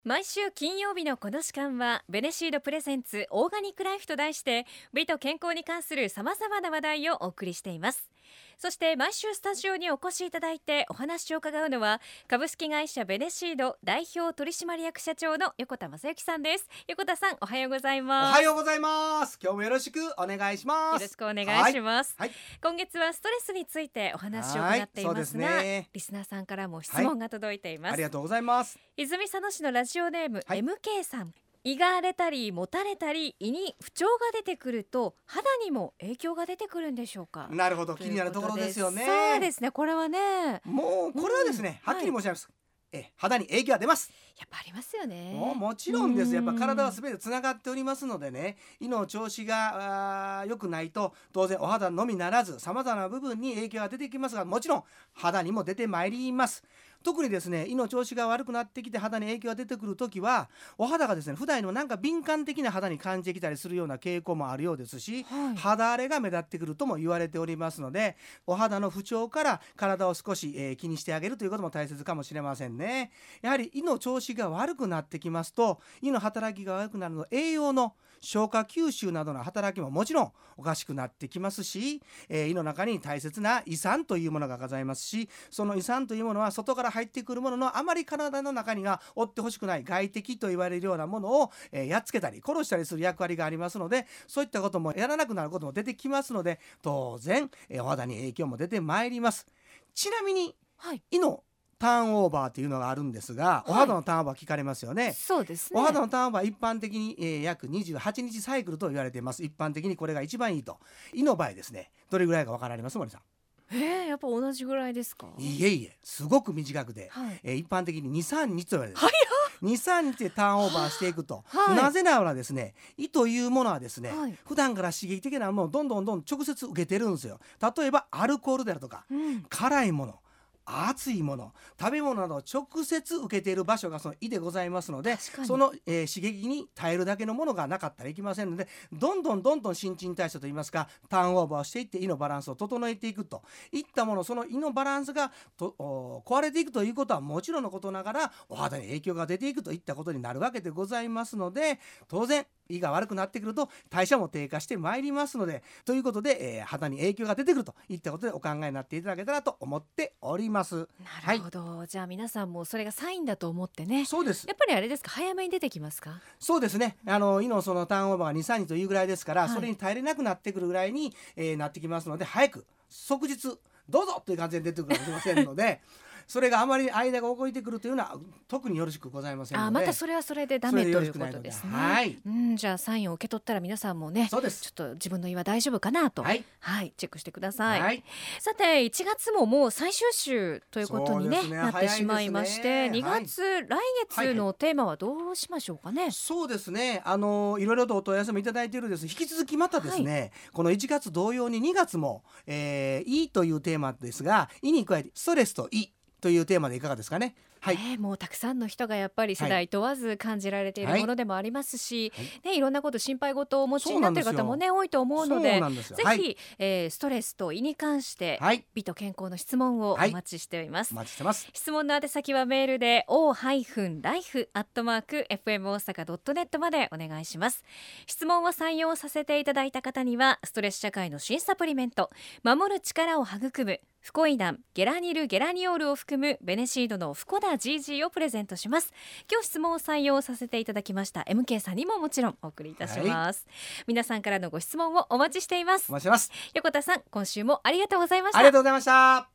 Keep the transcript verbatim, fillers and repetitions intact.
毎週金曜日のこの時間はベネシードプレゼンツオーガニックライフと題して美と健康に関する様々な話題をお送りしています。そして毎週スタジオにお越しいただいてお話を伺うのは株式会社ベネシード代表取締役社長の横田正幸さんです。横田さん、おはようございます。 おはようございます。今日もよろしくお願いします。 よろしくお願いします、 はいはい、 今月はストレスについてお話を伺っていますが、 はい、ね、 リスナーさんからも質問が届いています、はい、 ありがとうございます。 泉佐野市のラジオネーム、 はい、 エムケー さん、胃が荒れたりもたれたり胃に不調が出てくると肌にも影響が出てくるんでしょうか。 なるほど、気になるところですよね。 そうですね、これはね、 もうこれはですね、うん、はっきり申し上げます、はい、え肌に影響は出ます。 やっぱありますよね。 もうもちろんです。やっぱ体は全てつながっておりますのでね、胃の調子が良くないと当然お肌のみならず様々な部分に影響が出てきますが、もちろん肌にも出てまいります。特にですね、胃の調子が悪くなってきて肌に影響が出てくるときは、お肌がですね、普段よりもなんか敏感的な肌に感じてきたりするような傾向もあるようですし、はい、肌荒れが目立ってくるとも言われておりますので、お肌の不調から体を少し、えー、気にしてあげるということも大切かもしれませんね。やはり胃の調子が悪くなってきますと、胃の働きが悪くなるの、栄養の消化吸収などの働きももちろんおかしくなってきますし、えー、胃の中に大切な胃酸というものがございますし、その胃酸というものは外から入ってくるもののあまり体の中には追ってほしくない外敵と言われるようなものを、えー、やっつけたり殺したりする役割がありますので、そういったこともやらなくなることも出てきますので、当然、えー、お肌に影響も出てまいります。ちなみに、はい、胃のターンオーバーというのがあるんですが、はい、お肌のターンオーバー聞かれますよね。 そうですね。 お肌のターンオーバー一般的に、えー、約にじゅうはちにちサイクルと言われています。一般的にこれが一番いいと。胃の場合ですね、どれぐらいか分かられます？森さん。 えー、やっぱ同じぐらいですか？ いえいえ、すごく短くで、はい、えー、一般的に にさんにちと言われています。にさんにちでターンオーバーしていくと、はい、なぜならですね、胃というものはですね、はい、普段から刺激的なものをどんどんどん直接受けてるんですよ。例えばアルコールであるとか、うん、辛いもの、熱いもの、食べ物などを直接受けている場所がその胃でございますので、その、えー、刺激に耐えるだけのものがなかったらいけませんので、どんどんどんどん新陳代謝といいますか、ターンオーバーをしていって胃のバランスを整えていくといったもの、その胃のバランスがと壊れていくということはもちろんのことながら、お肌に影響が出ていくといったことになるわけでございますので、当然胃が悪くなってくると代謝も低下してまいりますので、ということで、えー、肌に影響が出てくるといったことでお考えになっていただけたらと思っております。 なるほど、はい、じゃあ皆さんもそれがサインだと思ってね。 そうです。 やっぱりあれですか、早めに出てきますか？ そうですね、あの胃のそのターンオーバーが にさんにちというぐらいですから、はい、それに耐えれなくなってくるぐらいに、えー、なってきますので、早く即日どうぞという感じで出てくるかもしれませんのでそれがあまり間が動いてくるというのは特によろしくございませんので、 あ、またそれはそれでダメということですね。はい、うん、じゃあサインを受け取ったら皆さんもね、 そうです、 ちょっと自分の胃は大丈夫かなと、はい、はい、チェックしてください。はい、さていちがつももう最終週ということに、ねね、なってしまいまして、ね、にがつ、はい、来月のテーマはどうしましょうかね。はい、 そうですね、あのいろいろとお問い合わせもいただいているです。引き続きまたですね、はい、このいちがつ同様ににがつも、えー、胃というテーマですが、胃に加えてストレスと胃というテーマでいかがですかね。はい、 ね、もうたくさんの人がやっぱり世代問わず感じられているものでもありますし、はいはい、ね、いろんなこと心配事をお持ちになっている方も、ね、多いと思うので、ぜひ、はい、えー、ストレスと胃に関して、はい、美と健康の質問をお待ちしております。 はい、お待ちしてます。 質問の宛先はメールで オーライフ アットマーク エフエム 大阪 ドットネット までお願いします。質問を採用させていただいた方にはストレス社会の新サプリメント、守る力を育むフコイダンゲラニルゲラニオールを含むベネシードのフコダ ジージー をプレゼントします。今日質問を採用させていただきました エムケー さんにももちろんお送りいたします。はい、皆さんからのご質問をお待ちしています。 お待ちしてます。 横田さん、今週もありがとうございました。 ありがとうございました。